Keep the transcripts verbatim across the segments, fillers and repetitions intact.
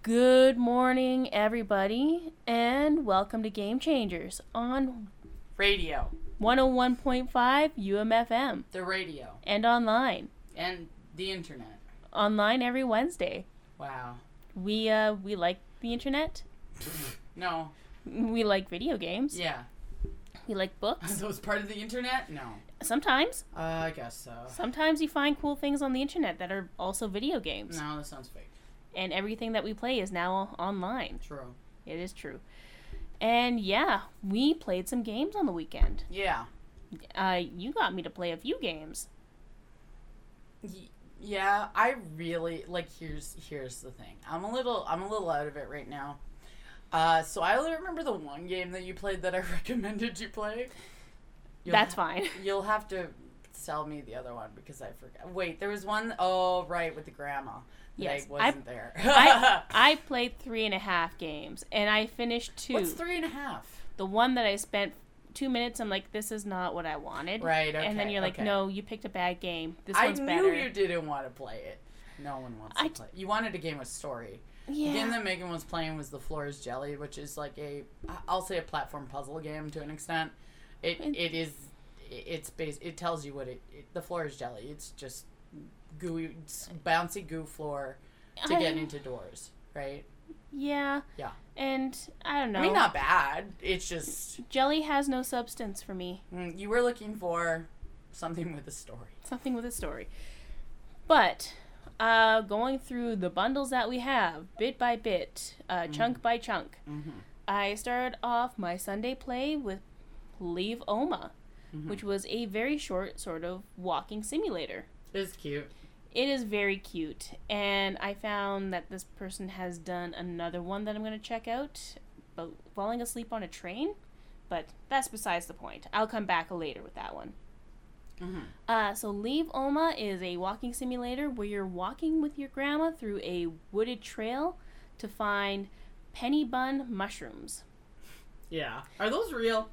Good morning, everybody, and welcome to Game Changers on Radio. one oh one point five U M F M. The radio. And online. And the internet. Online every Wednesday. Wow. We, uh, we like the internet. No. We like video games. Yeah. We like Are books. those part of the internet? No. Sometimes. Uh, I guess so. Sometimes you find cool things on the internet that are also video games. No, that sounds fake. And everything that we play is now online. True. It is true. And yeah, we played some games on the weekend. Yeah. Uh, you got me to play a few games. Y- yeah, I really, like, here's here's the thing. I'm a little, I'm a little out of it right now. Uh, so I only remember the one game that you played that I recommended you play. You'll That's ha- fine. You'll have to tell me the other one because I forgot. Wait, there was one, oh, right, with the grandma. That Yes, I wasn't I, there. I I played three and a half games, and I finished two. What's three and a half? The one that I spent two minutes, I'm like, this is not what I wanted. Right, okay. And then you're like, okay. no, you picked a bad game. This I one's knew better. you didn't want to play it. No one wants to I- play. You wanted a game with story. Yeah. The game that Megan was playing was The Floor is Jelly, which is like a, I'll say a platform puzzle game to an extent. It It- it is, it's base. It tells you what it, it. The floor is jelly. It's just gooey, it's bouncy goo floor to I- get into doors, right? Yeah. Yeah. And I don't know. I mean, not bad. It's just Jelly has no substance for me. mm, you were looking for something with a story. Something with a story. But uh, going through the bundles that we have, bit by bit, uh, chunk by chunk, Mm-hmm. I started off my Sunday play with Leave Oma, Mhm. which was a very short sort of walking simulator. It's cute. It is very cute, and I found that this person has done another one that I'm going to check out, about falling asleep on a train, but that's besides the point. I'll come back later with that one. Mm-hmm. Uh, so Leave Oma is a walking simulator where you're walking with your grandma through a wooded trail to find penny bun mushrooms. Yeah. Are those real?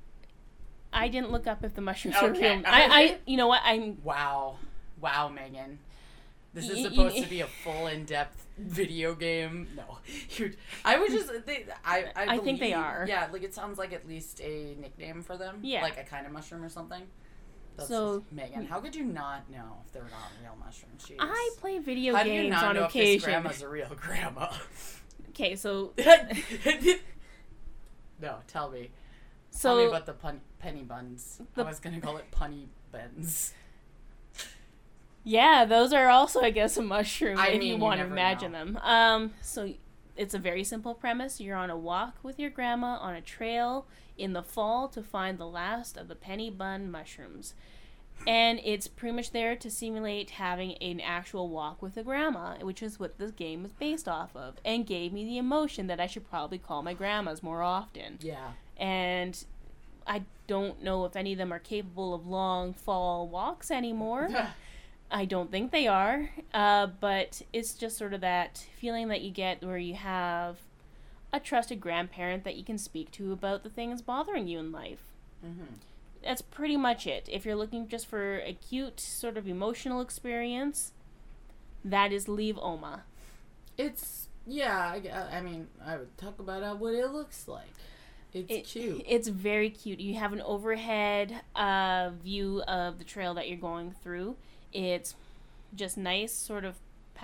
I didn't look up if the mushrooms were Okay. real. I, I, you know what? I'm. Wow. Wow, Megan. This is Y- supposed y- to be a full in-depth video game. No. You're, I was just... They, I, I, I think they believe- are. Yeah, like it sounds like at least a nickname for them. Yeah. Like a kind of mushroom or something. That's So- Megan, how could you not know if they're not real mushrooms? Jeez. I play video How do games you not on know if this occasion. grandma's a real grandma? Okay, so No, tell me. so tell me about the pun- penny buns. The- I was going to call it punny buns. yeah, those are also, I guess, a mushroom I if mean, you you want to never imagine know. them. Um, so it's a very simple premise. You're on a walk with your grandma on a trail in the fall to find the last of the penny bun mushrooms. And it's pretty much there to simulate having an actual walk with a grandma, which is what this game was based off of, and gave me the emotion that I should probably call my grandmas more often. Yeah. And I don't know if any of them are capable of long fall walks anymore. I don't think they are, uh, but it's just sort of that feeling that you get where you have a trusted grandparent that you can speak to about the things bothering you in life. Mm-hmm. That's pretty much it. If you're looking just for a cute sort of emotional experience, that is Leave Oma. It's, yeah, I, I mean, I would talk about uh, what it looks like. It's It- cute. It's very cute. You have an overhead uh, view of the trail that you're going through. It's just nice, sort of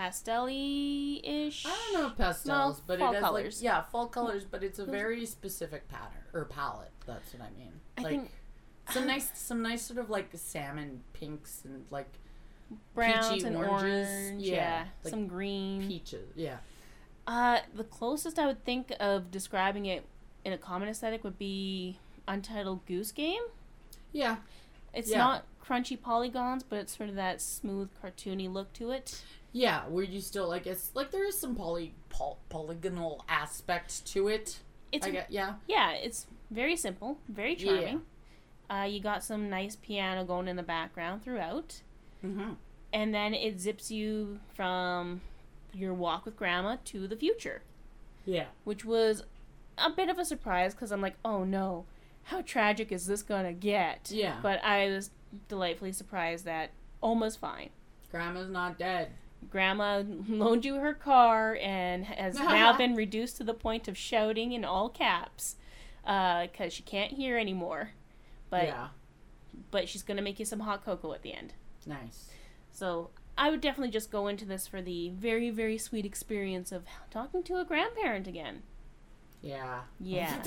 pastel-y-ish. I don't know pastels, Well, but fall it has colors. like, yeah, fall colors, but it's a very specific pattern, or palette, that's what I mean. I like, think some nice, some nice sort of like salmon pinks and like browns peachy and oranges. orange, Yeah, yeah, like some green. peaches, yeah. Uh, the closest I would think of describing it in a common aesthetic would be Untitled Goose Game. Yeah. It's Yeah. not crunchy polygons, but it's sort of that smooth, cartoony look to it. Yeah, where you still, like, it's, like, there is some poly, poly polygonal aspect to it. It's I get, yeah. yeah, it's very simple, very charming. Uh, you got some nice piano going in the background throughout, Mm-hmm. and then it zips you from your walk with grandma to the future, Yeah. which was a bit of a surprise because I'm like, oh no, how tragic is this gonna get? Yeah. But I was delightfully surprised that Oma's fine. Grandma's not dead. Grandma loaned you her car and has now been reduced to the point of shouting in all caps because uh, she can't hear anymore. But yeah. but she's going to make you some hot cocoa at the end. Nice. So I would definitely just go into this for the very, very sweet experience of talking to a grandparent again. Yeah. Yeah.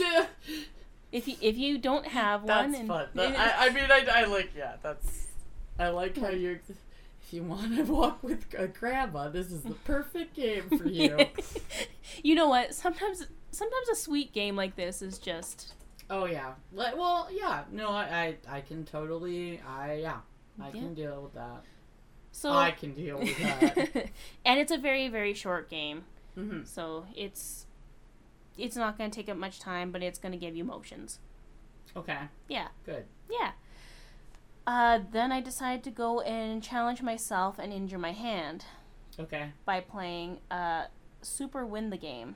if you if you don't have one, that's and fun. That, I, I mean, I, I like yeah. That's I like how you. If you want to walk with a grandma, this is the perfect game for you. You know what? Sometimes sometimes a sweet game like this is just. Oh yeah. Like, well, yeah. No, I, I I can totally. I yeah. I Yeah. can deal with that. So I can deal with that. And it's a very, very short game. Mm-hmm. So it's it's not going to take up much time, but it's going to give you motions. Okay. Yeah. Good. Yeah. Uh, then I decided to go and challenge myself and injure my hand Okay. by playing uh, Super Win the Game,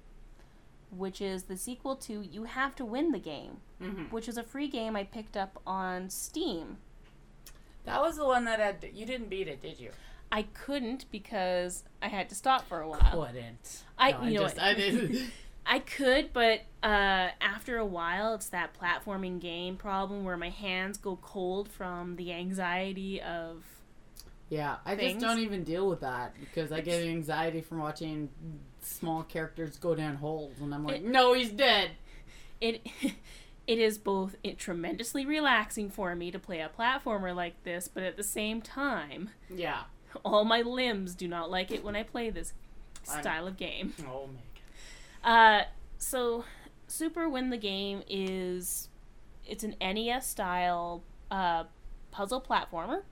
which is the sequel to You Have to Win the Game, Mm-hmm. which is a free game I picked up on Steam. That was the one that had. You didn't beat it, did you? I couldn't because I had to stop for a while. Couldn't. I, No, you know just, what? I didn't. I could, but uh, after a while, it's that platforming game problem where my hands go cold from the anxiety of. Yeah, I Things. just don't even deal with that because I get anxiety from watching small characters go down holes, and I'm like, It- no, he's dead. It, it is both it, tremendously relaxing for me to play a platformer like this, but at the same time, Yeah. all my limbs do not like it when I play this I'm- style of game. Oh my god. Uh, so Super Win the Game is it's an N E S style uh, puzzle platformer.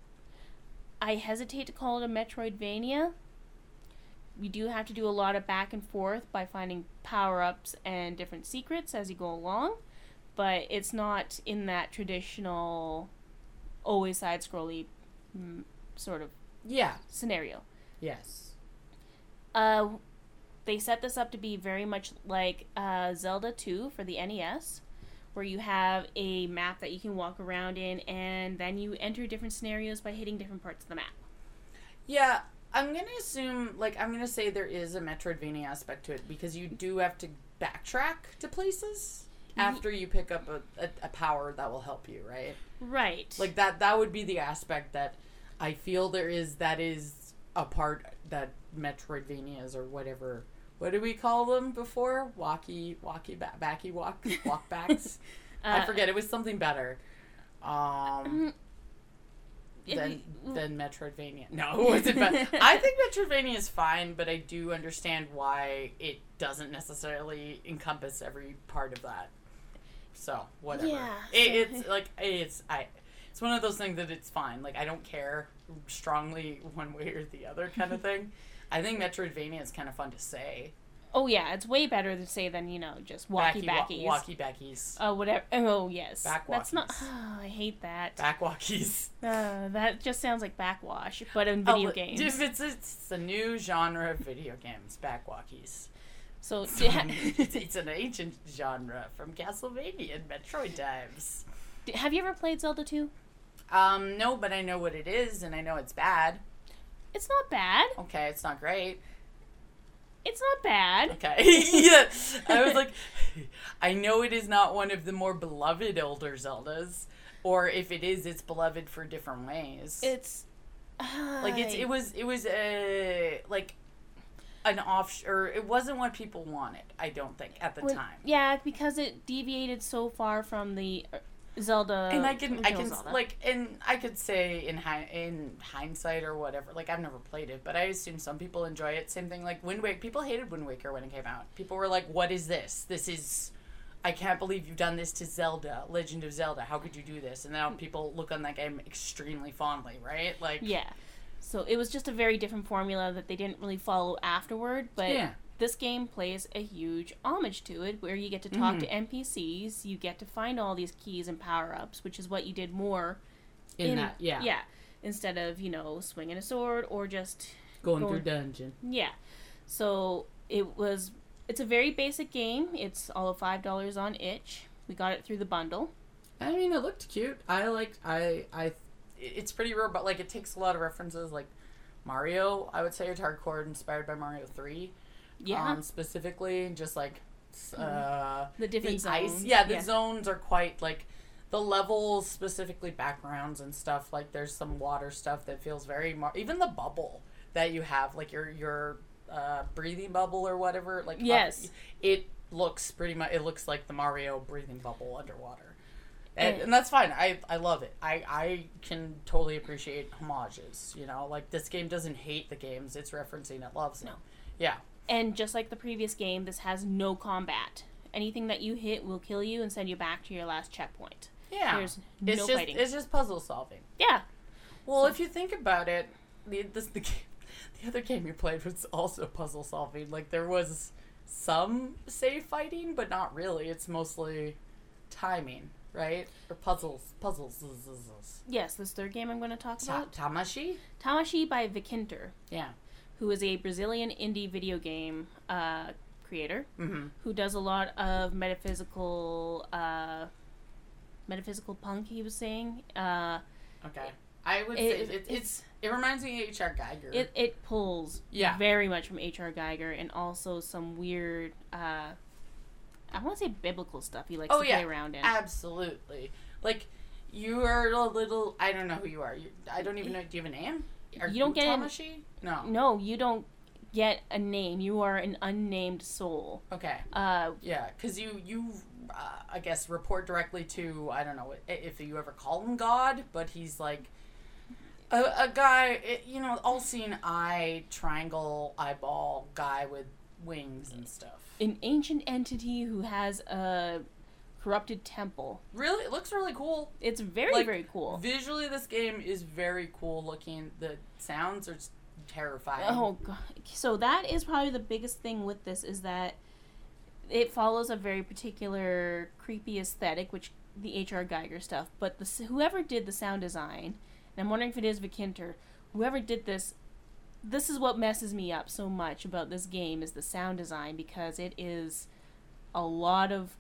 I hesitate to call it a Metroidvania. We do have to do a lot of back and forth by finding power-ups and different secrets as you go along, but it's not in that traditional always side-scrolly mm, sort of Yeah. scenario. Yes. Uh, they set this up to be very much like uh, Zelda two for the N E S, where you have a map that you can walk around in, and then you enter different scenarios by hitting different parts of the map. Yeah, I'm gonna assume, like, I'm gonna say there is a Metroidvania aspect to it because you do have to backtrack to places after you pick up a, a, a power that will help you, right? Right. Like that. That would be the aspect that I feel there is. That is a part that Metroidvanias or whatever. What did we call them before? Walkie, walkie, ba- backy, walk, walkbacks. I Uh, forget. It was something better. Um, if than you- than Metroidvania. No, it wasn't. But I think Metroidvania is fine, but I do understand why it doesn't necessarily encompass every part of that. So whatever. Yeah, It, so- it's like it's I. It's one of those things that it's fine. Like I don't care strongly one way or the other kind of thing. I think Metroidvania is kind of fun to say. Oh yeah, it's way better to say than, you know, just walkie backies. Wa- walkie backies. Oh, whatever. Oh, yes. Back That's not. walkies. Oh, I hate that. Back walkies. Uh, that just sounds like backwash, but in video Oh, games. It's, it's, it's a new genre of video games, back walkies. So, it's, it's an ancient genre from Castlevania and Metroid times. have you ever played Zelda two? Um, no, but I know what it is, and I know it's bad. It's not bad. Okay, it's not great. It's not bad. Okay. Yeah. I was like, I know it is not one of the more beloved older Zeldas, or if it is, it's beloved for different ways. It's uh, like it's it was it was a like an off or it wasn't what people wanted. I don't think at the when- time. Yeah, because it deviated so far from the uh, Zelda. And I can, I original can, Zelda. like, and I could say in hi- in hindsight or whatever. Like, I've never played it, but I assume some people enjoy it. Same thing, like Wind Waker. People hated Wind Waker when it came out. People were like, "What is this? This is, I can't believe you've done this to Zelda, Legend of Zelda. How could you do this?" And now people look on that game extremely fondly, right? Like, Yeah. So it was just a very different formula that they didn't really follow afterward, but Yeah. this game plays a huge homage to it, where you get to talk Mhm. to N P Cs, you get to find all these keys and power-ups, which is what you did more in, that, yeah, Yeah. Instead of, you know, swinging a sword or just going, Going- through dungeon. yeah. So it was it's a very basic game. It's all of five dollars on itch. We got it through the bundle. I mean, it looked cute. I liked. I. I. It's pretty rare, but like it takes a lot of references, like Mario. I would say it's hardcore inspired by Mario three. Yeah. Um, specifically, just like uh, the different the zones. ice. Yeah, the yeah. zones are quite like the levels, specifically backgrounds and stuff. Like there's some water stuff that feels very Mar- even the bubble that you have, like your your uh, breathing bubble or whatever. Like yes, uh, it looks pretty much. It looks like the Mario breathing bubble underwater. And, and that's fine. I, I love it. I, I can totally appreciate homages. You know, like this game doesn't hate the games it's referencing. It loves them. No. Yeah. And just like the previous game, this has no combat. Anything that you hit will kill you and send you back to your last checkpoint. Yeah. There's no it's just, fighting. It's just puzzle solving. Yeah. Well, So- if you think about it, the this the game, the other game you played was also puzzle solving. Like there was some say fighting, but not really. It's mostly timing. Right? Or puzzles. Puzzles. Yes, this third game I'm going to talk Ta- about. Tamashi? Tamashi by Vikinter, Yeah. who is a Brazilian indie video game uh, creator Mm-hmm. who does a lot of metaphysical, uh, metaphysical punk, he was saying. Uh, Okay. I would It- say it, it's, it's- it reminds me of H R. Geiger. it, it pulls Yeah. very much from H R. Geiger and also some weird, uh, I want to say biblical stuff he likes Oh, to yeah. play around in. Absolutely. Like, you are a little... I don't know who you are. You, I don't even know... Do you have a name? Are You don't get an- Tamashi? No. No, you don't get a name. You are an unnamed soul. Okay. Uh, Yeah, because you, you uh, I guess, report directly to, I don't know i- if you ever call him God, but he's like a, a guy, it, you know, all-seeing eye, triangle, eyeball guy with wings and stuff. an ancient entity who has a corrupted temple. Really? It looks really cool. It's very, Like, very cool. Visually, this game is very cool looking. The sounds are just terrifying. Oh, God. So that is probably the biggest thing with this is that it follows a very particular creepy aesthetic, which the H R. Geiger stuff. But the whoever did the sound design, and I'm wondering if it is Vikinter, whoever did this, this is what messes me up so much about this game is the sound design because it is a lot of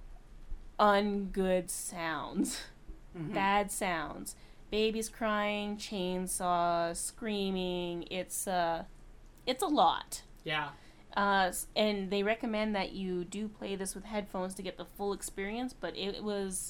ungood sounds, Mhm. bad sounds. Babies crying, chainsaws, screaming. It's uh, it's a lot. Yeah. Uh, and they recommend that you do play this with headphones to get the full experience. But it was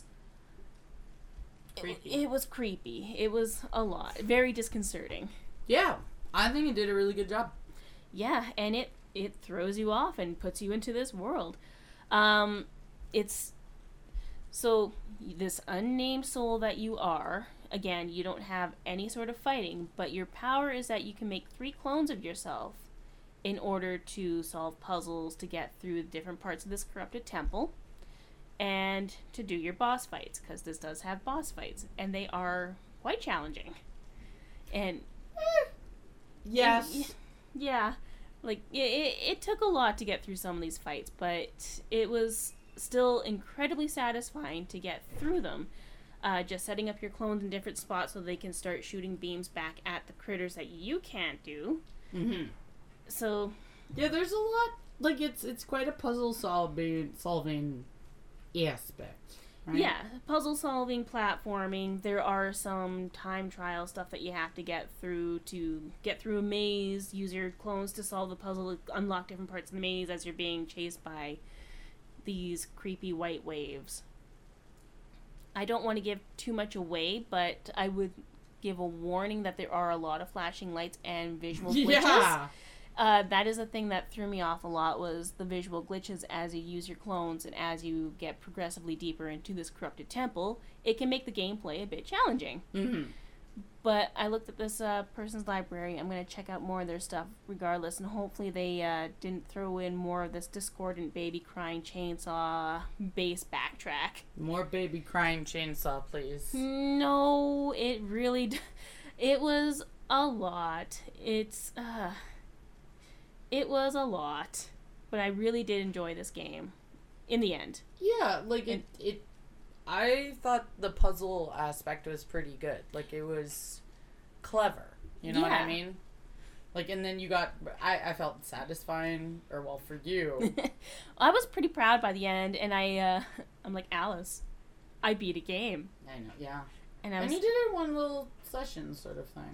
it, Creepy. it was creepy. It was a lot, very disconcerting. Yeah. I think it did a really good job. Yeah, and it it throws you off and puts you into this world. Um, it's so this unnamed soul that you are. Again, you don't have any sort of fighting, but your power is that you can make three clones of yourself in order to solve puzzles to get through the different parts of this corrupted temple and to do your boss fights, because this does have boss fights, and they are quite challenging. And Yes. and- yeah, like it, it, it took a lot to get through some of these fights, but it was still incredibly satisfying to get through them. Uh, just setting up your clones in different spots so they can start shooting beams back at the critters that you can't do. Mm-hmm. So Yeah, there's a lot. Like it's it's quite a puzzle solving solving aspect. Right? yeah, puzzle solving, platforming. There are some time trial stuff that you have to get through to get through a maze. Use your clones to solve the puzzle, unlock different parts of the maze as you're being chased by these creepy white waves. I don't want to give too much away, but I would give a warning that there are a lot of flashing lights and visual glitches. Yeah. Uh, that is a thing that threw me off a lot, was the visual glitches as you use your clones and as you get progressively deeper into this corrupted temple. It can make the gameplay a bit challenging. Mm-hmm. But I looked at this uh, person's library. I'm going to check out more of their stuff regardless, and hopefully they uh, didn't throw in more of this discordant baby crying chainsaw bass backtrack. More baby crying chainsaw, please. No, it really... D- it was a lot. It's... Uh, it was a lot. But I really did enjoy this game. In the end. Yeah, like it it I thought the puzzle aspect was pretty good. Like, it was clever. You know what I Yeah. mean? Like, and then you got... I, I felt satisfying, or, well, for you. I was pretty proud by the end, and I, uh, I'm like, Alice, I beat a game. I know, yeah. And I And was... you did it in one little session sort of thing, yeah.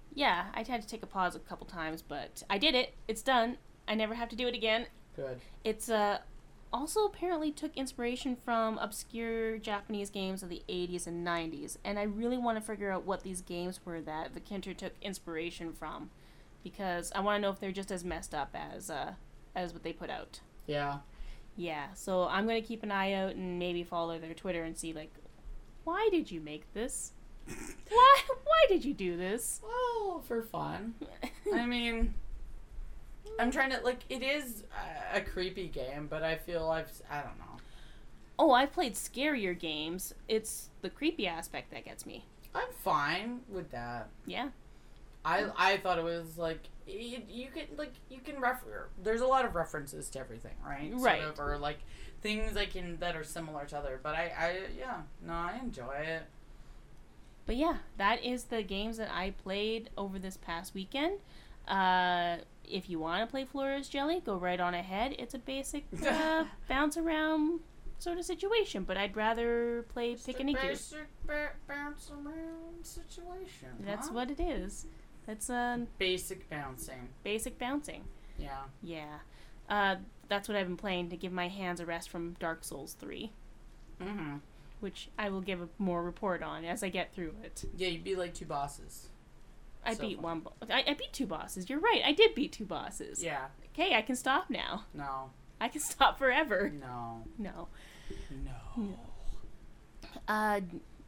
Yeah, I had to take a pause a couple times, but I did it. It's done. I never have to do it again. Good. It's uh, also apparently took inspiration from obscure Japanese games of the eighties and nineties, and I really want to figure out what these games were that Vikinter took inspiration from, because I want to know if they're just as messed up as uh, as what they put out. Yeah. Yeah, so I'm going to keep an eye out and maybe follow their Twitter and see, like, why did you make this? Why Why did you do this? Well, for fun. I mean, I'm trying to, like, it is a, a creepy game, but I feel I've, I don't know. Oh, I've played scarier games. It's the creepy aspect that gets me. I'm fine with that. Yeah. I I thought it was, like, you, you can, like, you can refer, there's a lot of references to everything, right? Right. Sort of, or, like, things I can, that are similar to other, but I, I, yeah, no, I enjoy it. But yeah, that is the games that I played over this past weekend. Uh, if you want to play Flores Jelly, go right on ahead. It's a basic uh, bounce around sort of situation, but I'd rather play Just Pick a a Niku. basic ba- bounce around situation. That's huh? what it is. That's uh, Basic bouncing. basic bouncing. Yeah. Yeah. Uh, that's what I've been playing to give my hands a rest from Dark Souls three, Mm-hmm. which I will give a more report on as I get through it. Yeah, you'd be like two bosses. I So beat fun. one. Bo- I, I beat two bosses. You're right. I did beat two bosses. Yeah. Okay, I can stop now. No. I can stop forever. No. No. No. Uh.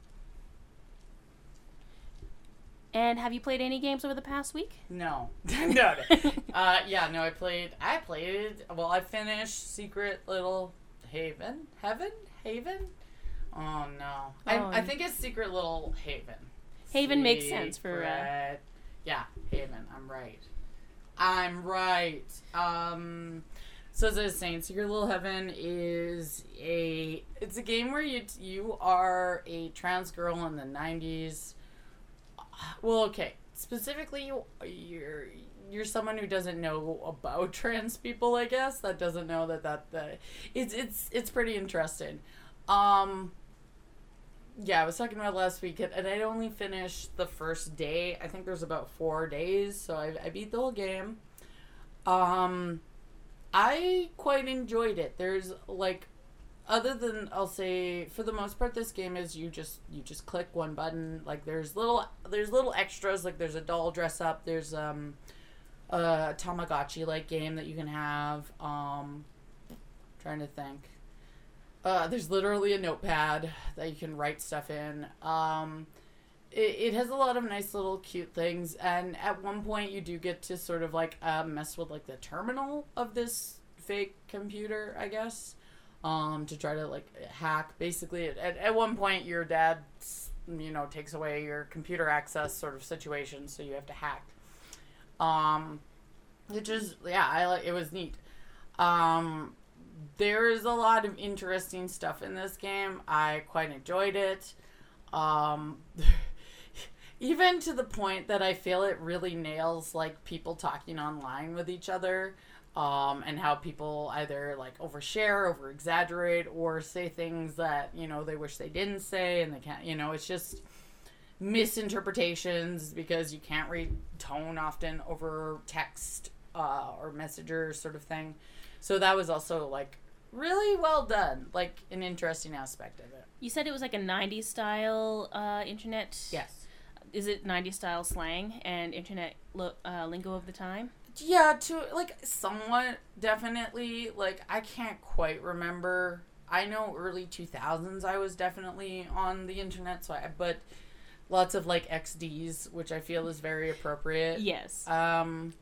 And have you played any games over the past week? No. no. no. Uh, yeah, no, I played, I played, well, I finished Secret Little Haven? Heaven? Haven? Oh, no. Oh, I, I think it's Secret Little Haven. Haven makes sense for, uh... Secret- Yeah, Haven. I'm right. I'm right. Um... So as I was saying, Secret Little Heaven is a, it's a game where you you are a trans girl in the nineties. Well, okay. Specifically, you, you're you're someone who doesn't know about trans people, I guess. That doesn't know that that, that it's it's it's pretty interesting. Um yeah, I was talking about last week, and I'd only finished the first day. I think there's about four days, so I, I beat the whole game. Um I quite enjoyed it. There's, like, other than, I'll say, for the most part, this game is you just you just click one button. Like, there's little there's little extras. Like, there's a doll dress up. There's um a Tamagotchi like game that you can have. Um, trying to think. Uh, there's literally a notepad that you can write stuff in. Um, it, it has a lot of nice little cute things, and at one point you do get to sort of like uh, mess with like the terminal of this fake computer, I guess, um, to try to like hack. Basically, at, at one point your dad, you know, takes away your computer access sort of situation, so you have to hack. Um, which is, yeah, I like, it was neat. Um, there is a lot of interesting stuff in this game. I quite enjoyed it. Um, even to the point that I feel it really nails, like, people talking online with each other, um, and how people either, like, overshare, over-exaggerate, or say things that, you know, they wish they didn't say, and they can't, you know, it's just misinterpretations, because you can't read tone often over text, uh, or messenger sort of thing. So that was also, like, really well done. Like, an interesting aspect of it. You said it was like a nineties style uh, internet. Yes. Is it nineties style slang and internet lo- uh, lingo of the time? Yeah, to, like, somewhat, definitely. Like, I can't quite remember. I know early two thousands I was definitely on the internet, so I, but lots of, like, X Ds, which I feel is very appropriate. Yes. Um,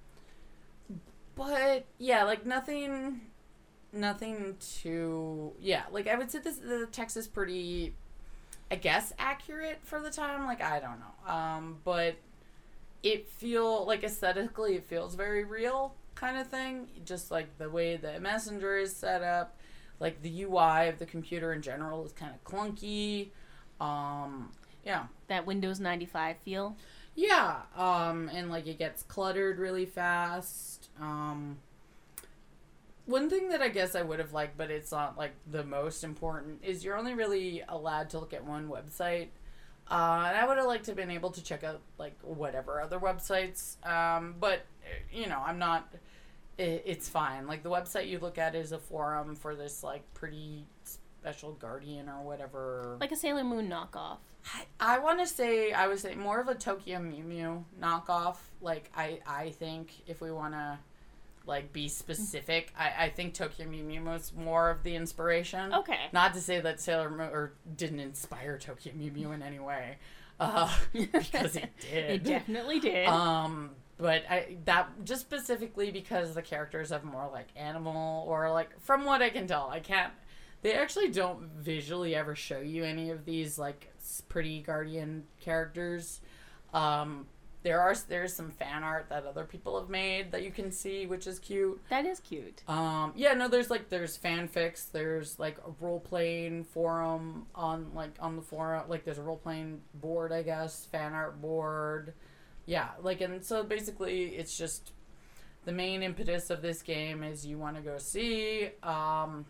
but, yeah, like, nothing, nothing too, yeah, like, I would say this, the text is pretty, I guess, accurate for the time, like, I don't know, um, but it feel, like, aesthetically, it feels very real, kind of thing, just, like, the way the messenger is set up, like, the U I of the computer in general is kind of clunky, um, yeah. That Windows ninety-five feel. Yeah, um, and, like, it gets cluttered really fast. Um, one thing that I guess I would have liked, but it's not, like, the most important, is you're only really allowed to look at one website. Uh, and I would have liked to have been able to check out like whatever other websites. Um, but you know, I'm not. It, it's fine. Like the website you look at is a forum for this like pretty special Guardian or whatever. Like a Sailor Moon knockoff. I, I want to say I would say more of a Tokyo Mew Mew knockoff. Like I I think if we want to like be specific, I, I think Tokyo Mew Mew was more of the inspiration. Okay. Not to say that Sailor Moon or didn't inspire Tokyo Mew Mew in any way, uh, because it did. It definitely did. Um, but I that just specifically because the characters have more like animal or like from what I can tell, I can't. They actually don't visually ever show you any of these like pretty Guardian characters. Um, there are there's some fan art that other people have made that you can see, which is cute. That is cute. Um, yeah, no, there's like there's fanfics. There's like a role playing forum on like on the forum. Like there's a role playing board, I guess, fan art board. Yeah, like and so basically it's just the main impetus of this game is you want to go see. Um,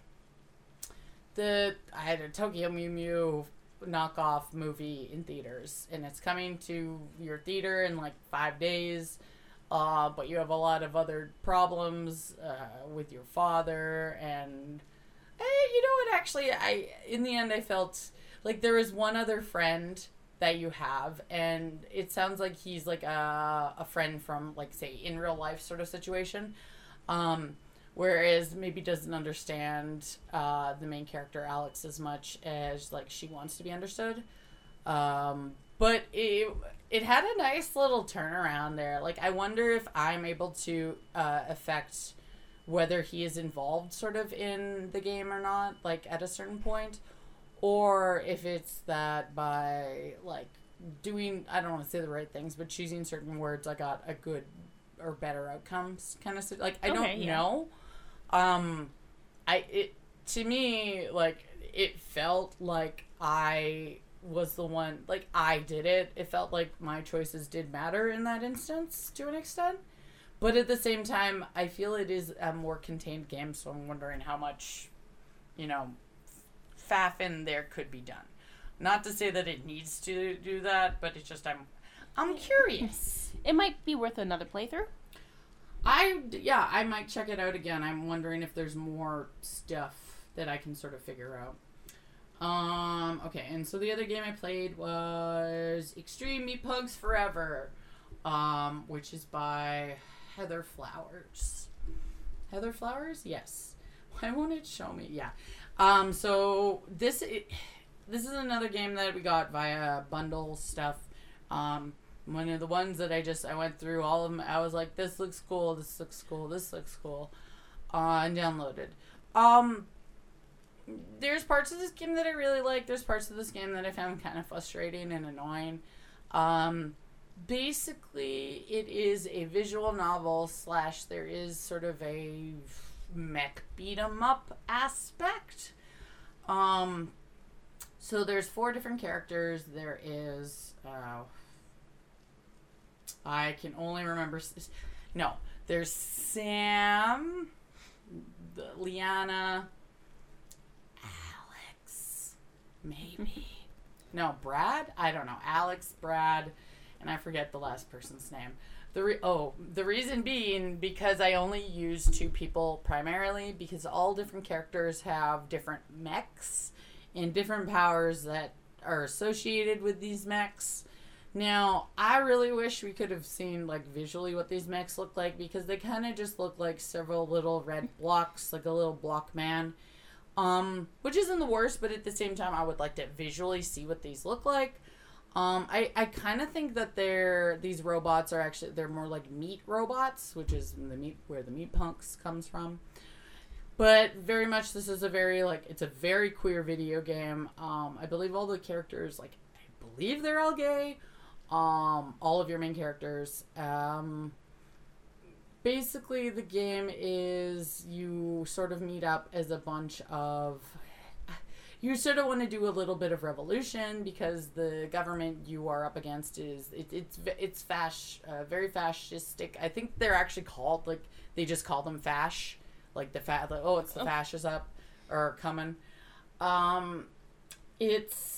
The I had a Tokyo Mew Mew knockoff movie in theaters, and it's coming to your theater in like five days. Uh, but you have a lot of other problems uh, with your father, and eh, you know what? Actually, I in the end I felt like there was one other friend that you have, and it sounds like he's like a a friend from like say in real life sort of situation. Um, Whereas maybe doesn't understand uh, the main character Alex as much as like she wants to be understood. Um, but it it had a nice little turnaround there. Like I wonder if I'm able to uh, affect whether he is involved sort of in the game or not, like at a certain point, or if it's that by like doing I don't want to say the right things, but choosing certain words, I got a good or better outcomes kind of like I Okay, don't yeah. know. Um, I it to me like it felt like I was the one like I did it. It felt like my choices did matter in that instance to an extent, but at the same time, I feel it is a more contained game. So I'm wondering how much, you know, faffing there could be done. Not to say that it needs to do that, but it's just I'm I'm curious. It might be worth another playthrough. I, yeah, I might check it out again. I'm wondering if there's more stuff that I can sort of figure out. Um, okay, and so the other game I played was Extreme Meat Pugs Forever, um, which is by Heather Flowers. Heather Flowers? Yes. Why won't it show me? Yeah. Um, so this, it, this is another game that we got via bundle stuff. Um, One of the ones that I just, I went through all of them. I was like, this looks cool, this looks cool, this looks cool. Uh, and downloaded. Um, there's parts of this game that I really like. There's parts of this game that I found kind of frustrating and annoying. Um, basically, it is a visual novel slash there is sort of a mech beat 'em up aspect. Um, so there's four different characters. There is, uh... I can only remember... No. There's Sam, Liana, Alex, maybe. No, Brad? I don't know. Alex, Brad, and I forget the last person's name. The re- Oh, the reason being because I only use two people primarily because all different characters have different mechs and different powers that are associated with these mechs. Now, I really wish we could have seen, like, visually what these mechs look like, because they kind of just look like several little red blocks, like a little block man, um, which isn't the worst, but at the same time, I would like to visually see what these look like. Um, I, I kind of think that they're, these robots are actually, they're more like meat robots, which is the meat, where the meat punks comes from. But very much, this is a very, like, it's a very queer video game. Um, I believe all the characters, like, I believe they're all gay. Um, all of your main characters. Um, basically, the game is you sort of meet up as a bunch of... You sort of want to do a little bit of revolution because the government you are up against is... It, it's it's fash, uh, very fascistic. I think they're actually called, like, they just call them fash. Like, the fa- like, oh, it's the Oh. fascists up or coming. Um, it's...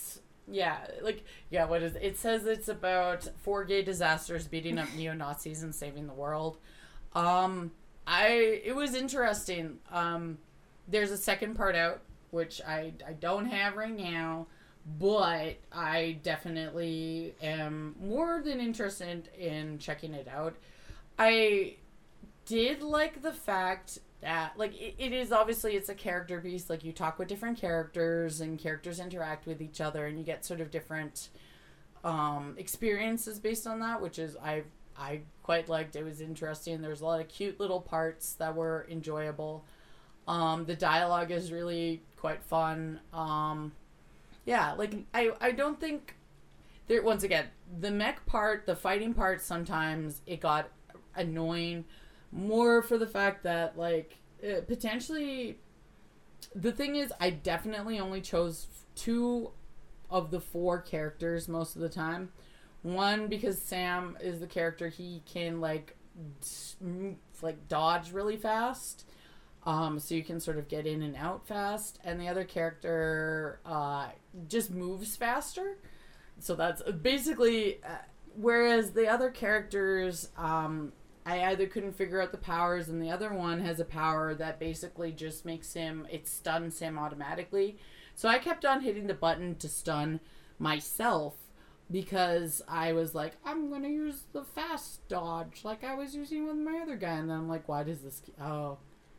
Yeah, like, yeah, what is it? It says it's about four gay disasters beating up neo-Nazis and saving the world. Um, I, it was interesting. Um, there's a second part out, which I, I don't have right now, but I definitely am more than interested in checking it out. I did like the fact that, like, it, it is obviously, it's a character piece. Like, you talk with different characters and characters interact with each other and you get sort of different um, experiences based on that, which is, I I quite liked. It was interesting. There's a lot of cute little parts that were enjoyable. Um, the dialogue is really quite fun. Um, yeah, like, I, I don't think, there, once again, the mech part, the fighting part, sometimes it got annoying. More for the fact that, like, uh, potentially, the thing is, I definitely only chose two of the four characters most of the time. One, because Sam is the character, he can, like, d- like dodge really fast, um, so you can sort of get in and out fast. And the other character uh, just moves faster. So that's basically, uh, whereas the other characters, um, I either couldn't figure out the powers, and the other one has a power that basically just makes him, it stuns him automatically. So I kept on hitting the button to stun myself because I was like, I'm going to use the fast dodge like I was using with my other guy. And then I'm like, why does this, oh,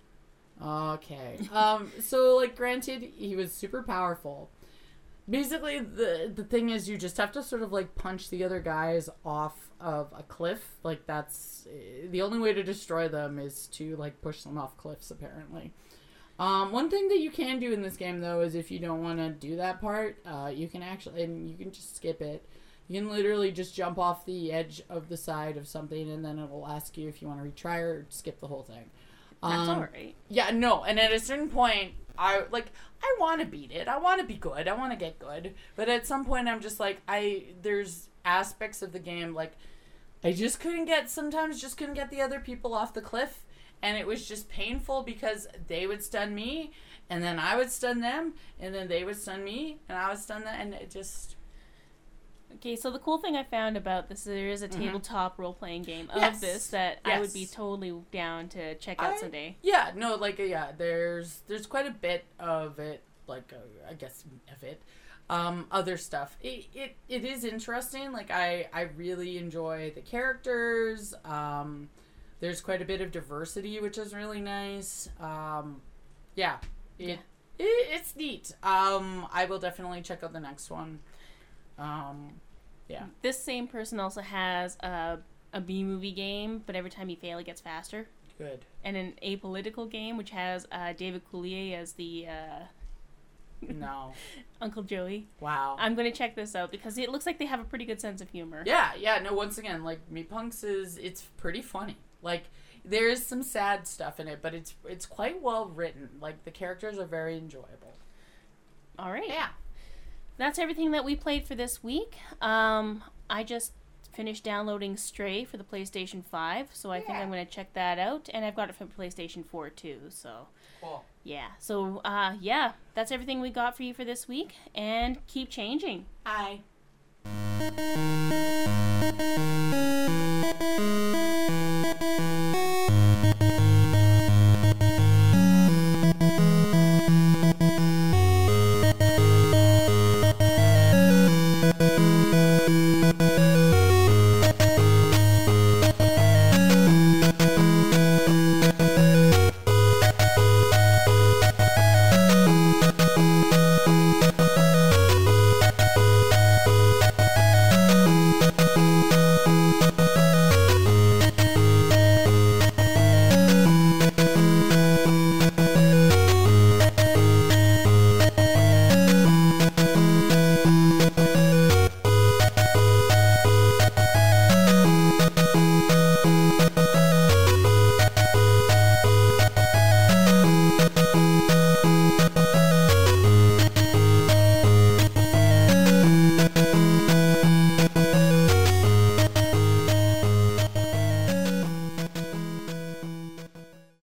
okay. um, so, like, granted, he was super powerful. Basically, the the thing is, you just have to sort of, like, punch the other guys off of a cliff. Like, that's the only way to destroy them is to, like, push them off cliffs, apparently. Um, one thing that you can do in this game, though, is if you don't want to do that part, uh, you can actually, and you can just skip it. You can literally just jump off the edge of the side of something, and then it will ask you if you want to retry or skip the whole thing. That's Um, alright. Yeah, no, and at a certain point, I, like, I want to beat it. I want to be good. I want to get good. But at some point, I'm just like, I, there's aspects of the game, like, I just couldn't get, sometimes just couldn't get the other people off the cliff. And it was just painful because they would stun me, and then I would stun them, and then they would stun me, and I would stun them, and it just... Okay, so the cool thing I found about this, there is a Mhm. tabletop role-playing game of Yes. this that I would be Yes. totally down to check out I- someday. Yeah, no, like, uh, yeah, there's there's quite a bit of it, like, uh, I guess, of it. Um, other stuff. It, it it is interesting. Like, I, I really enjoy the characters. Um, there's quite a bit of diversity, which is really nice. Um, yeah, it, Yeah. It, it's neat. Um, I will definitely check out the next one. Um, yeah. This same person also has a, a B-movie game, but every time you fail, it gets faster. Good. And an apolitical game, which has uh, David Coulier as the uh, No. Uncle Joey. Wow. I'm going to check this out because it looks like they have a pretty good sense of humor. Yeah, yeah, no, once again, like, Meat Punks is, it's pretty funny. Like, there is some sad stuff in it, but it's it's quite well written. Like, the characters are very enjoyable. All right. Yeah. That's everything that we played for this week. Um, I just finished downloading Stray for the PlayStation five, so I think Yeah. I'm going to check that out. And I've got it for PlayStation four, too, so... Cool. Yeah, so, uh, yeah, that's everything we got for you for this week, and keep changing. Hi.